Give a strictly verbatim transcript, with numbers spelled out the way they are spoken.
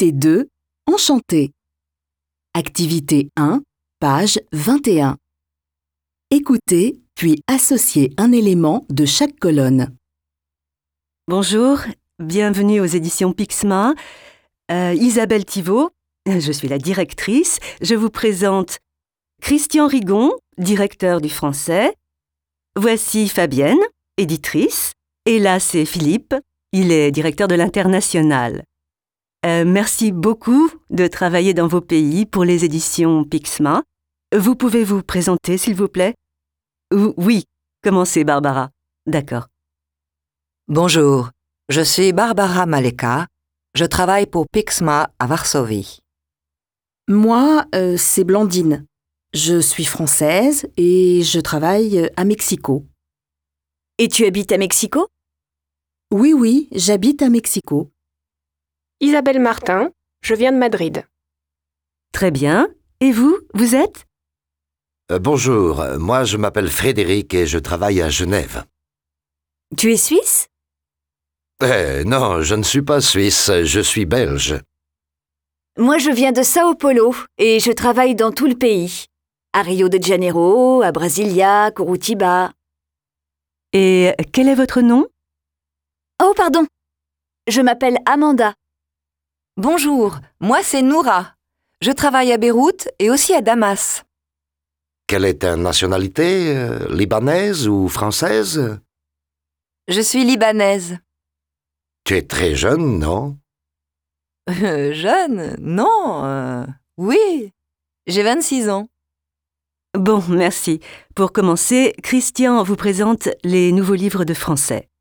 Activité deux, Enchanté. Activité un, page vingt et un. Écoutez, puis associez un élément de chaque colonne. Bonjour, bienvenue aux éditions Pixma. Euh, Isabelle Thivaud, je suis la directrice. Je vous présente Christian Rigon, directeur du français. Voici Fabienne, éditrice. Et là, c'est Philippe, il est directeur de l'international. Euh, merci beaucoup de travailler dans vos pays pour les éditions Pixma. Vous pouvez vous présenter, s'il vous plaît? Ou- Oui, commencez, Barbara. D'accord. Bonjour, je suis Barbara Maleka. Je travaille pour Pixma à Varsovie. Moi, euh, c'est Blandine. Je suis française et je travaille à Mexico. Et tu habites à Mexico? Oui, oui, j'habite à Mexico. Isabelle Martin, je viens de Madrid. Très bien. Et vous, vous êtes? Euh, bonjour, moi je m'appelle Frédéric et je travaille à Genève. Tu es suisse? Eh non, je ne suis pas suisse, je suis belge. Moi, je viens de Sao Paulo et je travaille dans tout le pays. À Rio de Janeiro, à Brasilia, Curitiba. Et quel est votre nom? Oh, pardon. Je m'appelle Amanda. Bonjour, moi c'est Noura. Je travaille à Beyrouth et aussi à Damas. Quelle est ta nationalité, euh, libanaise ou française? Je suis libanaise. Tu es très jeune, non? Euh, jeune? Non. euh, Oui, j'ai vingt-six ans. Bon, merci. Pour commencer, Christian vous présente les nouveaux livres de français.